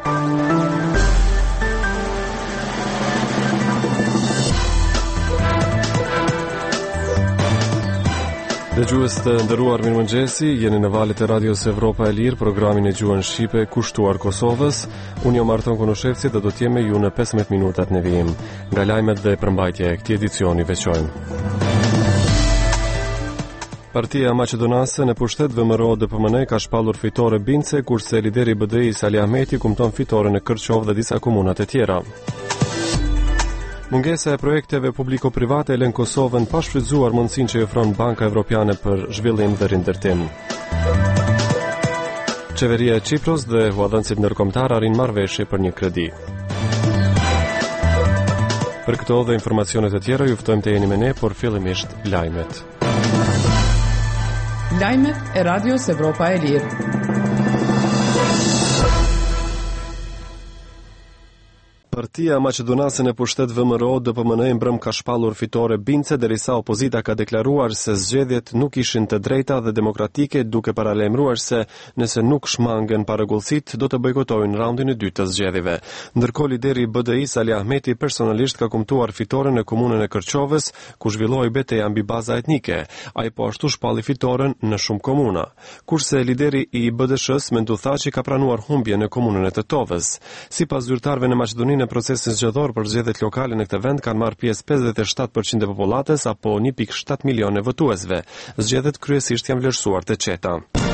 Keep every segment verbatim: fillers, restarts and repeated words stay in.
Dëgjues të nderuar, mirëmëngjesi, jeni në valët e Radios Evropa e Lirë, programin e gjuhën shqipe kushtuar Kosovës. Unë jam Marton Konushevci dhe do të jemi ju në pesëmbëdhjetë minutat në vijim. Nga lajmet dhe përmbajtja e këtij edicioni veçojmë. Partia Maqedonase në pushtet V M R O D P M N ka shpallur fitore Bince, kurse lideri B D I-s Ali Ahmeti kumton fitore në Kërçov dhe disa komunat e tjera. Mungesa e projekteve publiko-private e lën Kosovën pa shfrytzuar mundësinë që i ofron Banka Evropiane për zhvillim dhe rindërtim. Qeveria e Çipros dhe huadhënësit ndërkombëtar arrin marrëveshje për një kredi. Për këto dhe informacione të tjera ju ftojmë të jeni me ne, por fillimisht lajmet. Lajmet e Radios Evropa e Lirë. Partia Maqedonase në pushtet V M R O D P M N mbrëm ka shpallur fitore Bince, derisa opozita ka deklaruar se zgjedhjet nuk ishin të drejta dhe demokratike, duke paralajmëruar se nëse nuk shmangen parregullësitë do të bojkotojnë raundin e dytë të zgjedhjeve. Ndërkohë lideri B D I-s Ali Ahmeti personalisht ka kumtuar fitoren në komunën e Kërçovës, ku zhvilloi betejë mbi baza etnike. Ai po ashtu shpalli fitoren në shumë komuna. Kurse lideri i B D S-s Mendu Thaçi ka pranuar humbje në komunën e Tetovës. Sipas zyrtarëve në Maqedoni, në procesin zgjedhor për zgjedhjet lokale në këtë vend kanë marrë pjesë pesëdhjetë e shtatë përqind e popullatës apo një pikë shtatë milionë votuesve. Zgjedhjet kryesisht janë vlerësuar të qeta.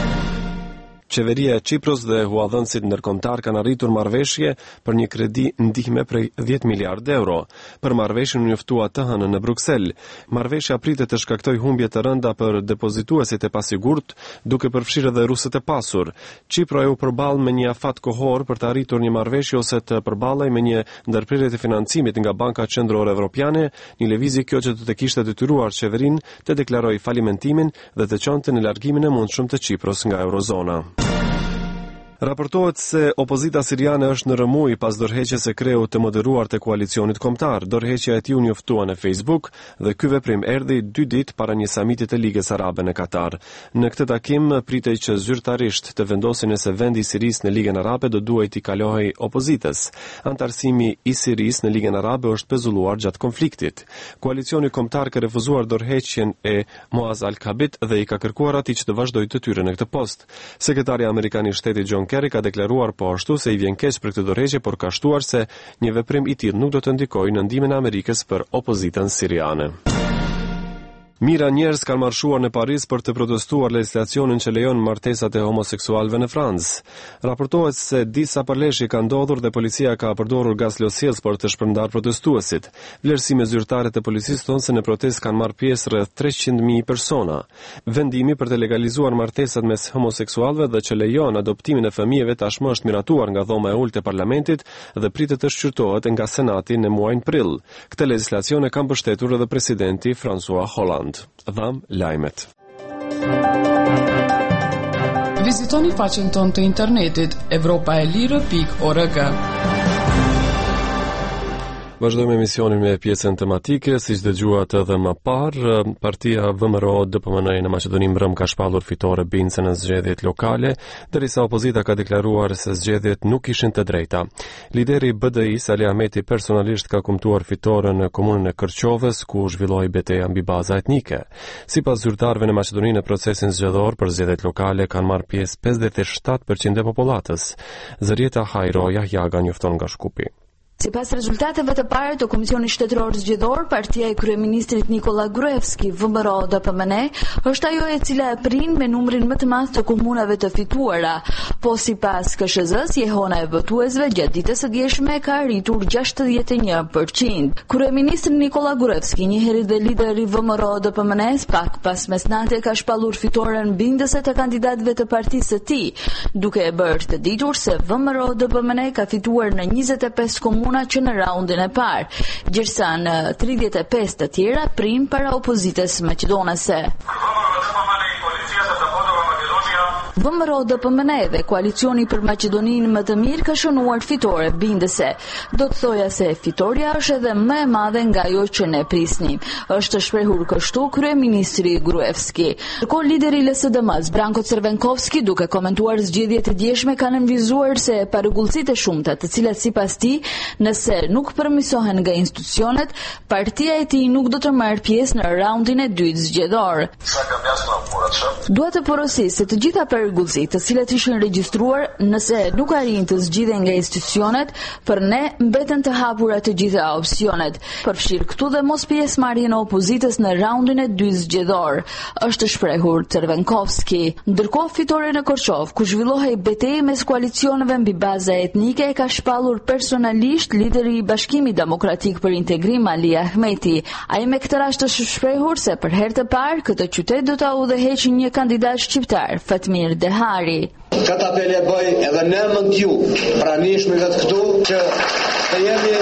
Qeveria e Çipros dhe huadhënësit ndërkombëtar kanë arritur marrëveshje për një kredi ndihme prej dhjetë miliardë euro. Për marrëveshjen u njoftua T H N në Bruksel. Marrëveshja pritet të shkaktojë humbje të rënda për depozituesit e pasigurt, duke përfshirë edhe rusët e pasur. Çipro u përball me një afat kohor për të arritur një marrëveshje ose të përballej me një ndërprerje të financimit nga Banka Qendrore Evropiane, një lëvizje kjo që do të kishte detyruar qeverinë të deklarojë falimentimin dhe të çonte në largimin e mundshëm të Çipros nga eurozona. Raportohet se opozita siriane është në rëmuj pas dorëheqjes së kreut të moderuar të koalicionit kombëtar. Dorëheqja e tij u njoftua në Facebook dhe ky veprim erdhi dy ditë para një samiti të Ligës Arabe në Katar. Në këtë takim pritej që zyrtarisht të vendosin nëse vendi i Sirisë në Ligën Arabe do duhet t'i kalohej opozitës. Antarësimi i Sirisë në Ligën Arabe është pezulluar gjatë konfliktit. Koalicioni kombëtar ka refuzuar dorëheqjen e Muaz al-Kabit dhe i ka kërkuar atij që të vazhdojë detyrën në këtë post. Sekretari amerikan i shtetit John Kerry ka deklaruar po ashtu se i vjen keq për këtë dorëheqje, por ka shtuar se një veprim i tillë nuk do të ndikojë në ndihmën e Amerikës për opozitën siriane. Mira njerëz kanë marshuar në Paris për të protestuar legjislacionin që lejon martesat e homoseksualëve në Francë. Raportohet se disa përleshje kanë ndodhur dhe policia ka përdorur gaz losjellës për të shpërndarë protestuesit. Vlerësime zyrtare të policisë thonë se në protestë kanë marrë pjesë rreth treqind mijë persona. Vendimi për të legalizuar martesat mes homoseksualëve dhe që lejon adoptimin e fëmijëve tashmë është miratuar nga dhoma e ulët e parlamentit dhe pritet të shqyrtohet nga senati në muajin prill. Këtë legjislacion e ka mbështetur edhe presidenti François Hollande. Dham lajmet. Vizitoni faqen tonë të internetit evropa e lirë pikë org. Vazhdojmë emisionin me pjesën tematike, siç dëgjuat edhe më parë, partia V M R O D P M N në Maqedoni mbrëm ka shpallur fitore Bince në zgjedhjet lokale, derisa opozita ka deklaruar se zgjedhjet nuk ishin të drejta. Lideri B D I-s Ali Ahmeti personalisht ka kumtuar fitoren në komunën e Kërçovës, ku zhvilloi betejë mbi baza etnike. Sipas zyrtarëve në Maqedoni, në procesin zgjedhor për zgjedhjet lokale kanë marrë pjesë pesëdhjetë e shtatë përqind e popullatës. Zërieta Hajro Jahjaga njofton nga Shkupi. Sipas rezultateve të parë të Komisionit Shtetëror Zgjedhor, partia e kryeministrit Nikola Gruevski, V M R O D P M N, është ajo e cila e prin me numrin më të madh të komunave të fituara, po sipas K S Z-s, jehona e votuesve gjatë ditës së djeshme ka arritur gjashtëdhjetë e një përqind. Kryeministri Nikola Gruevski, njëherë dhe lideri V M R O D P M N, pak pas mesnate ka shpallur fitoren bindëse të kandidatëve të partisë së tij, duke e bërë të ditur se V M R O D P M N ka fituar në njëzet e pesë komuna që në raundin e parë, gjërsa në tridhjetë e pesë të tjera prim para opozitës maqedonase. V M R O D P M N dhe koalicioni për Maqedoninë më të mirë ka shënuar fitore bindëse. Do të thoja se fitoria është edhe më e madhe nga ajo që ne prisnim, është shprehur kështu kryeministri Gruevski. Ndërkohë lideri L S D M-s Branko Crvenkovski, duke komentuar zgjedhjet e djeshme, ka nënvizuar se parregullsitë e shumta, të cilat sipas tij, nëse nuk përmirësohen nga institucionet, partia e tij nuk do të marrë pjesë në raundin e dytë zgjedhor. Dua të porosoj se të gjitha parregullsitë të cilat ishin regjistruar, nëse nuk arrin të zgjidhen nga institucionet, për ne mbeten të hapura të gjitha opsionet, përfshirë këtu dhe mos pjesëmarrjen e opozitës në raundin e dytë zgjedhor, është shprehur Crvenkovski. Ndërkohë fitore në Korçov, ku zhvillohej betejë mes koalicioneve mbi baza etnike, e ka shpallur personalisht lideri i Bashkimit Demokratik për Integrim Ali Ahmeti. Ai me këtë rast është shprehur se për herë të parë këtë qytet do ta udhëheqë një kandidat shqiptar, Fatmir Dehari. Këtë apel e bëj edhe ne mund t'ju pranishmëve këtu që të jemi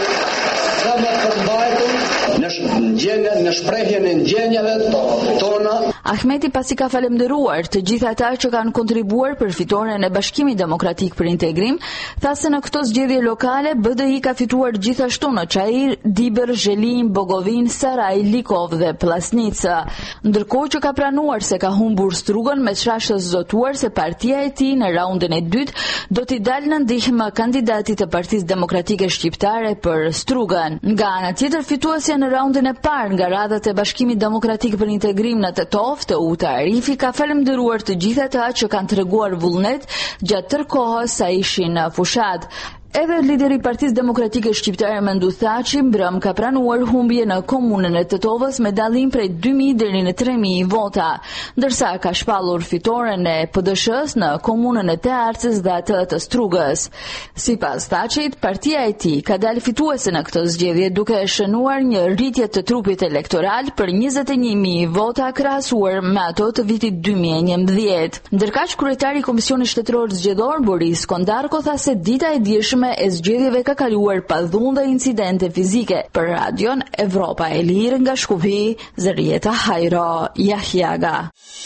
sa më të përmbajtur në ndjenjën, në shprehjen e ndjenjave tona. Ahmeti pasi ka falemnderuar të gjithë ata që kanë kontribuar për fitoren e Bashkimit Demokratik për Integrim, tha se në këto zgjedhje lokale B D I ka fituar gjithashtu në Çajir, Diber, Zhelin, Bogovin, Saraj, Likov dhe Plasnica. Ndërkohë që ka pranuar se ka humbur Strugën, me çrashës zotuar se partia e tij në raundin e dytë do t'i dalë në ndihmë kandidatit të Partisë Demokratike Shqiptare për Strugën. Nga ana tjetër, fituesja në raundin e parë nga radhët e Bashkimit Demokratik për Integrim në Tetov, të Uta Arifi, ka falemnderuar të gjithë ata që kanë treguar vullnet gjatë tërë kohës sa ishin në fushat. Edhe lideri i Partisë Demokratike Shqiptare Mendu Thaçi mbrëm ka pranuar humbje në komunën e Tetovës me dallim prej dy mijë deri në tre mijë vota, ndërsa ka shpallur fitoren e P D Sh-s në komunën e Tearcës dhe atë të Strugës. Sipas Thaçit, partia e tij ka dalë fituese në këtë zgjedhje duke shënuar një rritje të trupit elektoral për njëzet e një mijë vota krahasuar me ato të vitit dy mijë e njëmbëdhjetë. Ndërkaq kryetari i Komisionit Shtetëror Zgjedhor Boris Kondarko tha se dita e dieshme e zgjedhjeve ka kaluar pa dhunë dhe incidente fizike. Për radion Evropa e Lirë nga Shkupi, Zërieta Hajro Jahjaga.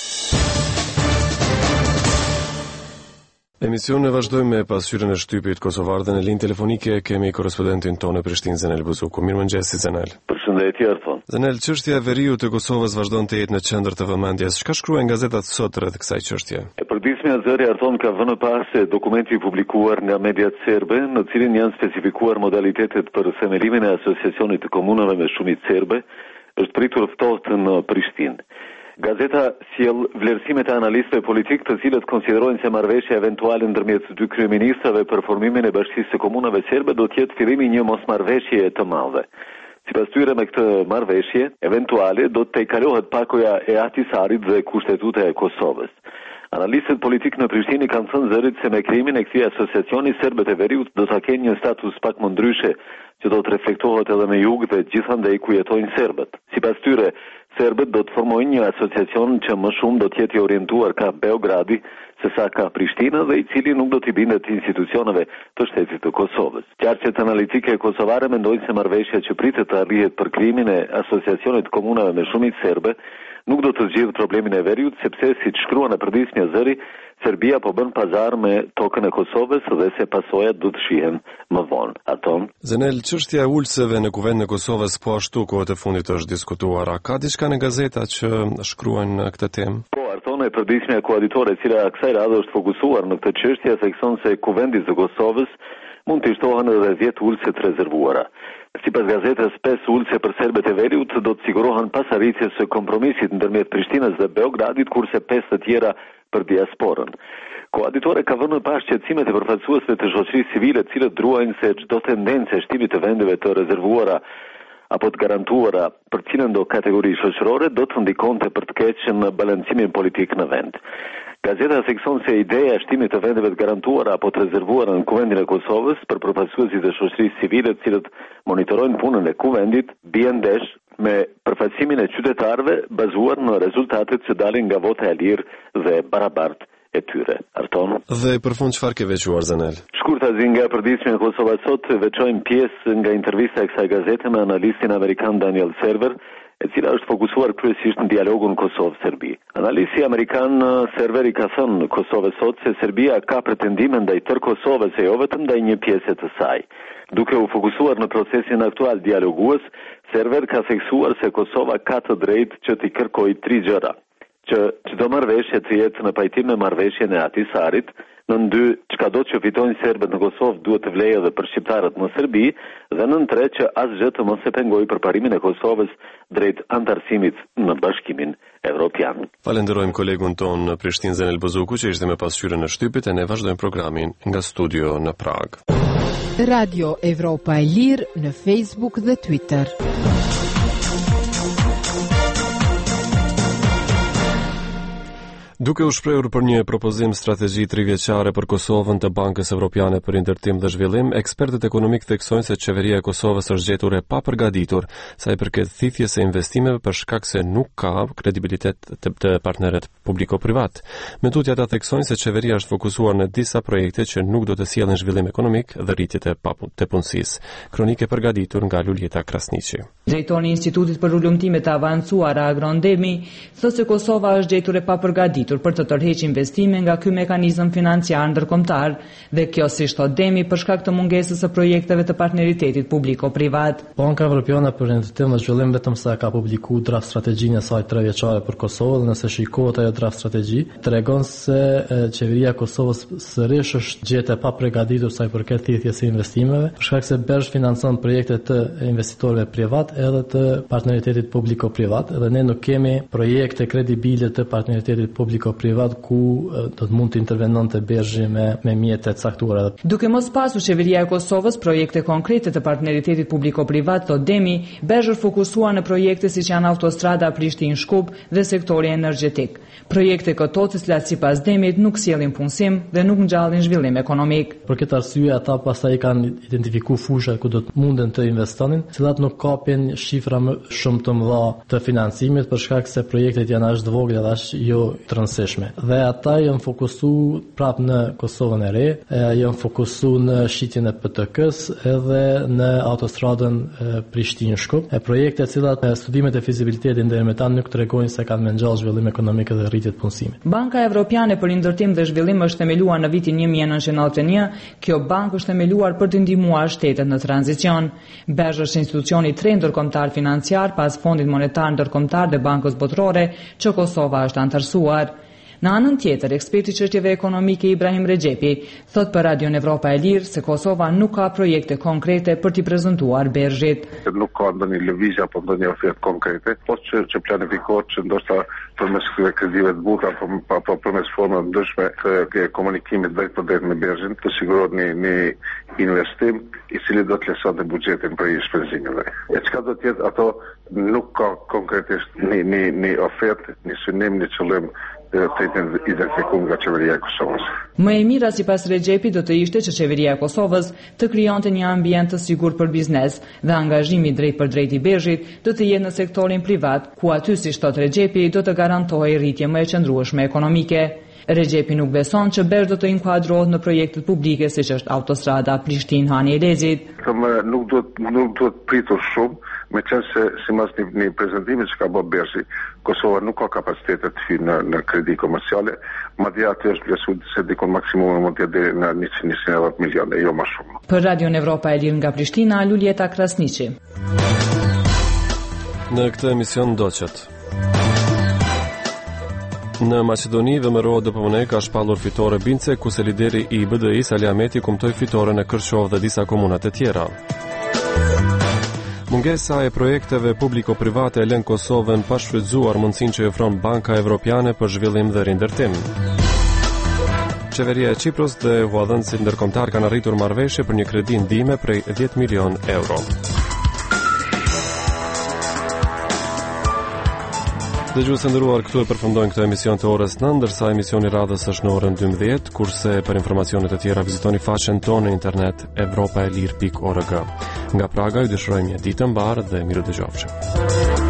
Emision e vazhdojmë me pasqyrën e shtypit kosovar dhe në linjë telefonike kemi korrespondentin tonë në Prishtinë, Zenel Buzuku. Mirëmëngjes, Zenel. Përshëndetje, Arton. Zenel, çështja e veriut të Kosovës vazhdon të jetë në qendër të vëmendjes. Çka shkruajnë gazetat sot rreth kësaj çështje? E përditshmja zëri Arton ka vënë pas se dokumenti i publikuar nga mediat serbe, në cilin janë specifikuar modalitetet për themelimin e asociacionit të komunave me shumicë serbe, është pritur ftohtë në Prishtinë. Gazeta sjell vlerësimet e analistëve politik, të cilët konsiderojnë se marrëveshja eventuale ndërmjet dy kryeministrave për formimin e Bashkisë së Komunave Serbe do të jetë fillimi i një mosmarrëveshje të madhe. Sipas tyre, me këtë marrëveshje eventuale do të tejkalohet pakoja e Ahtisarit dhe kushtetuta e Kosovës. Analistët politik në Prishtinë kanë thënë zërit se me krijimin e këtij asociacioni, serbët e veriut do ta kenë një status pak më ndryshe, që do të reflektohet edhe në jug dhe gjithandej ku jetojnë serbët. Sipas tyre, serbët do të formojnë një asociacion që më shumë do të jetë i orientuar ka Beogradi sesa ka Prishtina dhe i cili nuk do t'i bindet institucioneve të shtetit të Kosovës. Qarqet analitike kosovare mendojnë se marrëveshja që pritet të arrihet për krijimin e asociacionit komunave me shumicë serbe nuk do të zgjidhë problemin e veriut, sepse siç shkruan në përditshmja zëri, Serbia po bën pazar me tokën e Kosovës dhe se pasojat do të shihen më vonë. Aton. Zenel, çështja e ulseve në kuvend në Kosovës po ashtu kohët e fundit është diskutuar. A ka diçka në gazeta që shkruajnë në këtë temë? Po, Arton, e përditshmja koaditore e cila kësaj radhe është fokusuar në këtë çështje thekson se kuvendi i Kosovës mund të shtohen edhe dhjetë ulse të rezervuara. Sipas gazetës, pesë ulse për serbët e veriut do të sigurohen pas arritjes së kompromisit ndërmjet Prishtinës dhe Beogradit, kurse pesë të tjera për diasporën. Koaditore ka vënë pas shqetësimet e përfaqësuesve të shoqërisë civile, të cilët druajnë se çdo tendencë e shtimit të vendeve të rezervuara apo të garantuara për cilën do kategori shoqërore do të ndikonte për të keq në balancimin politik në vend. Gazeta thekson se ideja e shtimit të vendeve të garantuara apo të rezervuara në kuvendin e Kosovës për përfaqësuesit e shoqërisë civile, të cilët monitorojnë punën e kuvendit, bie ndesh me përfaqësimin e qytetarëve bazuar në rezultatet që dalin nga vota e lirë dhe barabartë e tyre. Arton. Dhe për fund çfarë ke veçuar, Zanel? Shkurtazi nga përditshmja e Kosovës sot veçojmë pjesë nga intervista e kësaj gazete me analistin amerikan Daniel Server, e cila është fokusuar kryesisht në dialogun Kosovë-Serbi. Analisti amerikan Serveri ka thënë Kosovës sot se Serbia ka pretendime ndaj tërë Kosovës e jo vetëm ndaj një pjese të saj. Duke u fokusuar në procesin aktual dialogues, Server ka theksuar se Kosova ka të drejtë që t'i kërkojë tri gjëra: që çdo marrëveshje të jetë në pajtim me marrëveshjen e Ahtisarit, në dy, çkado që fitojnë serbët në Kosovë duhet të vlejë edhe për shqiptarët në Serbi, dhe në tre, që asgjë të mos e pengojë përparimin e Kosovës drejt antarësimit në Bashkimin Evropian. Falenderojmë kolegun ton në Prishtinë Zenel Bozuku që ishte me pasqyrën në shtypit, e ne vazhdojmë programin nga studio në Prag. Radio Evropa e Lirë në Facebook dhe Twitter. Duke u shprehur për një propozim strategji trivjeçare për Kosovën të Bankës Evropiane për Ndërtim dhe Zhvillim, ekspertët ekonomik theksojnë se qeveria e Kosovës është gjetur e papërgatitur sa i përket thithjes së investimeve për shkak se nuk ka kredibilitet të, të partnerët publiko-privat. Me tutje ata theksojnë se qeveria është fokusuar në disa projekte që nuk do të sjellin zhvillim ekonomik dhe rritje të, të punësisë. Kronike përgatitur nga Luljeta Krasniqi. Drejtori i Institutit për Ullumtime të Avancuara Agrondemi thotë se Kosova është gjetur e papërgatitur për të tërheqë investime nga ky mekanizëm financiar ndërkombëtar dhe kjo, si thot Demi, për shkak të mungesës së projekteve të partneritetit publiko-privat. Banka Evropiane për Ndërtim dhe Zhvillim vetëm sa ka publikuar draft strategjinë e saj trevjeçare për Kosovën, dhe nëse shikohet ajo draft strategji, tregon se e, qeveria e Kosovës sërish është gjetur e papërgatitur sa i përket thithjes së investimeve, për shkak se BERSH financon projekte të investitorëve privat edhe të partneritetit publiko-privat, dhe ne nuk kemi projekte kredibile të partneritetit publiko-privat ku do të mund të intervenonte BERSH me me mjete të caktuara. Duke mos pasur qeveria e Kosovës projekte konkrete të partneritetit publiko-privat, thot Demi, BERSH është fokusuar në projekte siç janë autostrada Prishtinë-Shkup dhe sektori energjetik. Projekte këto të cilat sipas Demit nuk sjellin punësim dhe nuk ngjallin zhvillim ekonomik. Për këtë arsye ata pastaj kanë identifikuar fusha ku do të munden të investonin, të cilat nuk kapin shifra më shumë të mëdha të financimit për shkak se projektet janë as të vogla dhe as jo të rëndësishme. Dhe ata janë fokusuar prapë në Kosovën e Re, janë fokusuar në shitjen e P T K-s edhe në autostradën Prishtinë-Shkup. E projekte të cilat studimet e fizibilitetit deri më tani nuk tregojnë se kanë mengjall zhvillim ekonomik dhe rritje të punësimit. Banka Evropiane për Ndërtim dhe Zhvillim është themeluar në vitin një mijë e nëntëqind e nëntëdhjetë e një. Kjo bankë është themeluar për të ndihmuar shtetet në tranzicion. BERSH është institucioni i tretë ndërkombëtar financiar pas Fondit Monetar Ndërkombëtar dhe Bankës Botërore që Kosova është anëtarësuar. Në anën tjetër, eksperti i çështjeve ekonomike Ibrahim Rexhepi thot për Radion Evropa e Lirë se Kosova nuk ka projekte konkrete për t'i prezantuar BERSH-it. Nuk ka ndonjë lëvizje apo ndonjë ofertë konkrete, po që, që planifikohet që ndoshta përmes kredive të buta apo, apo përmes formave ndryshme të komunikimit drejt për drejt me BERSH-in të sigurohet një, një investim i cili do të lëshonte buxhetin për shpenzimeve. E çka do të jetë ato nuk ka konkretisht një, një, një ofertë, një synim, një qëllim të identifikuar nga qeveria e Kosovës. Më e mira sipas Rexhepi do të ishte që qeveria e Kosovës të krijonte një ambient të sigurt për biznes dhe angazhimi drejt për drejt i BERSH-it do të jetë në sektorin privat, ku aty, si thot Rexhepi, do të garantojë rritje më e qëndrueshme ekonomike. Rexhepi nuk beson që BERSH do të inkuadrohet në projektet publike siç është autostrada Prishtinë-Hani Elezit. Nuk duhet nuk duhet pritur shumë, me qenë se sipas një, një prezantimi që ka bërë BERSH-i, Kosova nuk ka kapacitetet të hyjë në, në kredi komerciale, madje aty është vlerësuar se dikon maksimumi mund të jetë deri në njëqind e njëzet milionë, jo më shumë. Për Radion Evropa e Lirë nga Prishtina, Luljeta Krasniqi. Në këtë emision ndoqet. Në Maqedoni, V M R O D P M N ka shpallur fitore Bince, ku se lideri i B D I-s Ali Ahmeti kumtoi fitore në Kërçov dhe disa komuna të tjera. Mungesa e projekteve publiko-private e lën Kosovën pa shfrytzuar mundësinë që i ofron Banka Evropiane për Zhvillim dhe Rindërtim. Qeveria e Çipros dhe huadhënësit ndërkombëtar kanë arritur marrëveshje për një kredi ndihme prej dhjetë milion euro. Dëgjues të nderuar, këtu e përfundojnë këtë emision të orës nëntë, ndërsa emisioni radhës është në orën dymbëdhjetë, kurse për informacione të tjera vizitoni faqen tonë në internet evropaelir pikë org. Nga Praga ju dëshirojmë një ditë të mbarë dhe mirë dëgjofshëm.